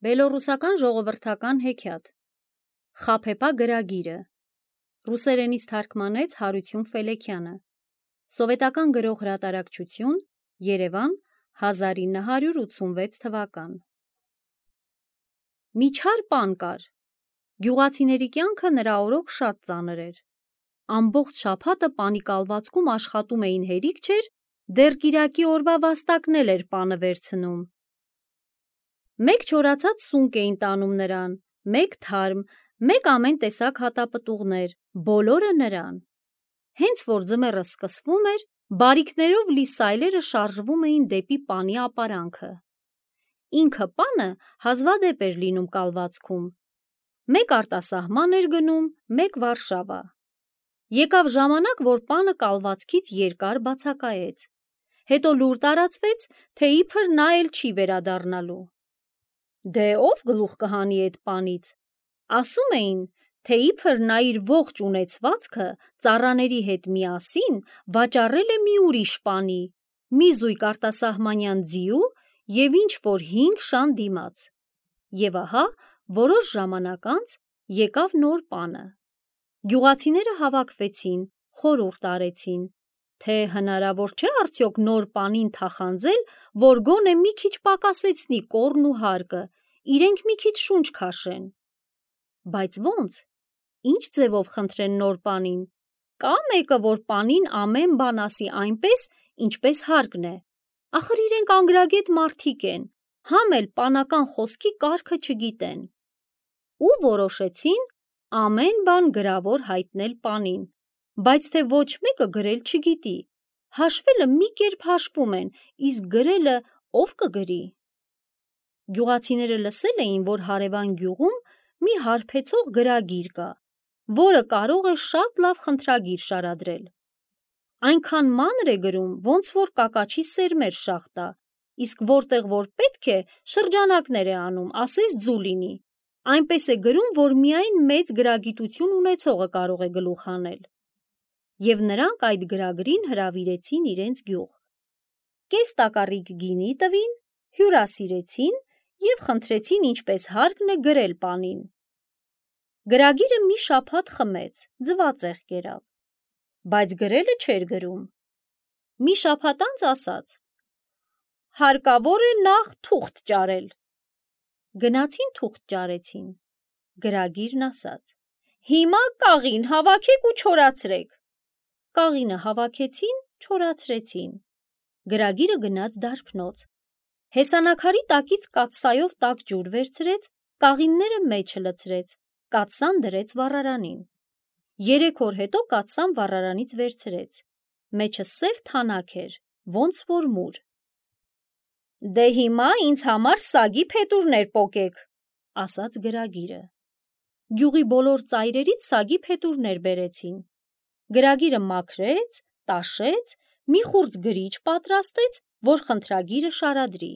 Բելոռուսական ժողովրդական հեքիաթ Խաբեբա գրագիրը Ռուսերենից թարգմանեց Հարություն Ֆելեքյանը Սովետական գրող հրատարակչություն Երևան 1986 թվական Մի չար պան կար Գյուղացիների կյանքը նրա օրոք շատ ծանր էր Ամբողջ շաբաթը պանի կալվածքում աշխատում էին հերիք չէր դեռ կիրակի օրվա վաստակն էլ էր պանը վերցնում Մեկ չորացած սունկ էին տանում նրան, մեկ թարմ, մեկ ամեն տեսակ հատապտուղներ, բոլորը նրան։ Հենց որ ձմեռը սկսվում էր, բարիքներով լի սայլերը շարժվում էին դեպի պանի ապարանքը։ Ինքը պանը հազվադեպ էր լինում կալվածքում։ Մեկ արտասահման էր գնում, մեկ Վարշավա։ Եկավ ժամանակ, որ պանը կալվածքից երկար բացակայեց։ Հետո լուր տարածվեց, թե իբր նա էլ չի վերադառնալու։ Դե ով գլուխ կհանի այդ պանից, ասում էին, թե իբր նա իր ողջ ունեցվածքը ծառաների հետ միասին վաճառել է մի ուրիշ պանի, մի զույգ արտասահմանյան ձիու և ինչ-որ 5 շան դիմաց։ Եվ ահա, որոշ ժամանակ անց եկավ նոր պանը։ Գյուղացիները հավաքվեցին, խորհուրդ արեցին, թե հնարավոր չէ արդյոք նոր պանին թախանձել, որ գոնե մի քիչ պակասեցնի կոռն ու հարկը, իրենք մի քիչ շունչ քաշեն։ Բայց ո՞նց, ինչ ձևով խնդրեն նոր պանին, կա մեկը, որ պանին ամեն բան ասի այնպես, ինչպես հարկն է, ախր իրենք անգրագետ մարդիկ են, համ էլ պանական խոսքի կարգը չգիտեն։ Ու որոշեցին ամեն բան գրավոր հայտնել պանին, բայց թե ոչ մեկը գրել չգիտի, հաշվելը մի կերպ հաշվում են, իսկ գրելը ով կգրի։ Գյուղացիները լսել էին, որ հարևան գյուղում մի հարբեցող գրագիր կա, որը կարող է շատ լավ խնդրագիր շարադրել։ Այնքան մանր է գրում, ոնց որ կակաչի սերմեր շաղ տա, իսկ որտեղ որ պետք է, շրջանակներ է անում, ասես ձու լինի։ Այնպես է գրում, որ միայն մեծ գրագիտություն ունեցողը կարող է գլուխ հանել։ Եվ նրանք այդ գրագրին հրավիրեցին իրենց գյուղ։ Կես տակառիկ գինի տվին, հյուրասիրեցին և խնդրեցին ինչպես հարկն է գրել պանին։ Գրագիրը մի շաբաթ խմեց, ձվածեղ կերավ, բայց գրելը չէր գրում։ Մի շաբաթ անց ասաց. հարկավոր է նախ թուղթ ճարել։ Գնացին թուղթ ճարեցին։ Գրագիրն ասաց. հիմա կաղին հավաքեք ու չորացրեք։ Կաղինը հավաքեցին, չորացրեցին։ Գրագիրը գնաց դարբնոց։ Հեսանակարի տակից կաթսայով տաք ջուր վերցրեց, կաղինները մեջը լցրեց, կաթսան դրեց վառարանին։ 3 օր հետո կաթսան վառարանից վերցրեց։ Մեջը սև թանաք էր, ոնց որ մուր։ Դե հիմա ինձ համար սագի փետուրներ պոկեք, ասաց գրագիրը։ Գյուղի բոլոր ծայրերից սագի փետուրներ բերեցին։ Գրագիրը մաքրեց, տաշեց, մի խուրձ գրիչ պատրաստեց, որ խնդրագիրը շարադրի։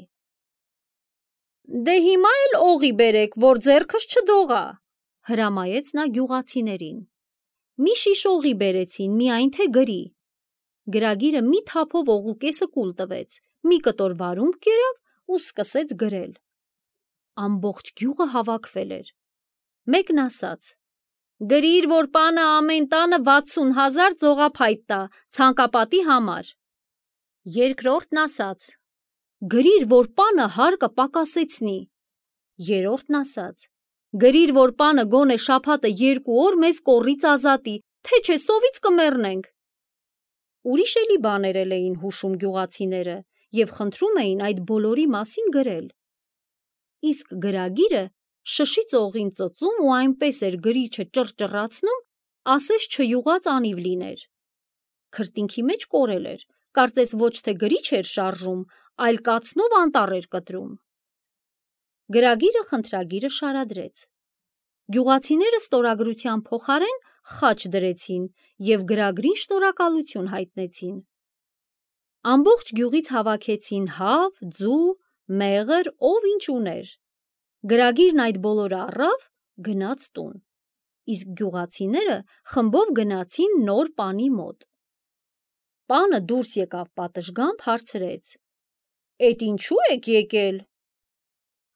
Դե հիմա էլ օղի բերեք, որ ձեռքս չդողա, հրամայեց նա գյուղացիներին։ Մի շիշ օղի բերեցին, միայն թե գրի։ Գրագիրը մի թափով օղու կեսը կուլ տվեց, մի կտոր վարունգ կերավ ու սկսեց գրել։ Ամբողջ գյուղը հավաքվել էր։ Մեկն ասաց. գրիր, որ պանը ամեն տանը 60,000 ձողափայտ տա, ցանկապատի համար։ Երկրորդն ասաց. գրիր, որ պանը հարկը պակասեցնի։ Երրորդն ասաց. գրիր, որ պանը գոնե շաբաթը 2 օր մեզ կոռից ազատի, թե չէ սովից կմեռնենք։ Ուրիշ էլի բաներ էլ էին հուշում գյուղացիները և խնդրում էին այդ բոլորի մասին գրել։ Իսկ գրագիրը շշից օղին ծծում ու այնպես էր գրիչը ճռճռացնում, ասես չյուղած անիվ լիներ։ Քրտինքի մեջ կորել էր, կարծես ոչ թե գրիչ էր շարժում, այլ կացնով անտառ էր կտրում։ Գրագիրը խնդրագիրը շարադրեց։ Գյուղացիները ստորագրության փոխարեն խաչ դրեցին և գրագրին շնորհակալություն հայտնեցին։ Ամբողջ գյուղից հավաքեցին հավ, ձու, մեղր, ով ինչ ուներ։ Գրագիրն այդ բոլորը առավ, գնաց տուն, իսկ գյուղացիները խմբով գնացին նոր պանի մոտ։ Պանը դուրս եկավ պատշգամբ, հարցրեց. Էդ ինչու եք եկել։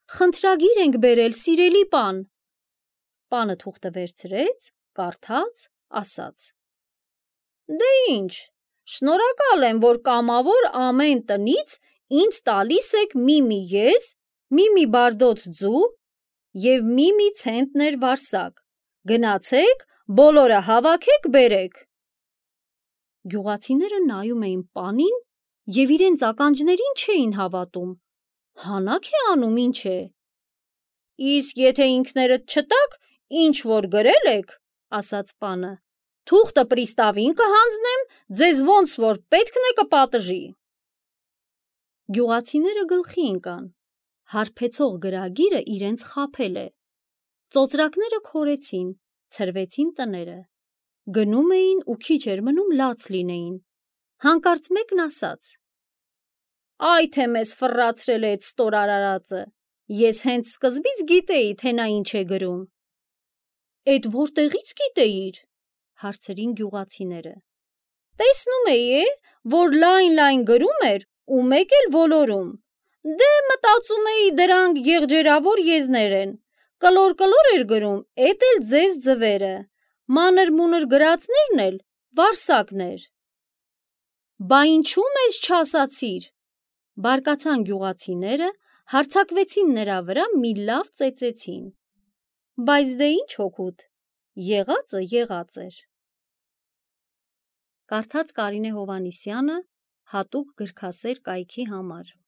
Խնդրագիր ենք բերել, սիրելի պան։ Պանը թուղթը վերցրեց, կարդաց, ասաց. Դե ինչ, շնորհակալ եմ, որ կամավոր ամեն տնից ինձ տալիս եք մի ես, մի բարդոց ձու և մի ցենտներ վարսակ։ Գնացեք, բոլորը հավաքեք, բերեք։ Գյուղացիները նայում էին պանին և իրենց ականջներին չէին հավատում։ Հանաք է անում, ինչ է։ Իսկ եթե ինքներդ չտաք, ինչ որ գրել եք, ասաց պանը, թուղթը պրիստավին կհանձնեմ, ձեզ ոնց որ պետքն է կպատժի։ Գյուղացիները գլխի ընկան, հարբեցող գրագիրը իրենց խաբել է։ Ծոծրակները քորեցին, ցրվեցին տները։ Գնում էին ու քիչ էր մնում լաց լինեին։ Հանկարծ մեկն ասաց. Այ թե մեզ ֆռացրել է էդ ստոր արարածը, ես հենց սկզբից գիտեի, թե նա ինչ է գրում։ Էդ որտեղից գիտեիր, հարցրին գյուղացիները։ Տեսնում էի, որ լայն գրում էր ու մեկ էլ ոլորում։ Դե մտածում էի դրանք եղջերավոր եզներ են, կլոր էր գրում, էդ էլ ձեզ ձվերը, մանր-մունր գրածներն էլ վարսակներ։ Բա ինչու մեզ չասացիր, բարկացան գյուղացիները, հարձակվեցին նրա վրա, մի լավ ծեծեցին։ Բայց դե ինչ օգուտ, եղածը եղած էր։ Կարդաց Կարինե Հովհաննիսյանը հատուկ գրքասեր կայքի համար։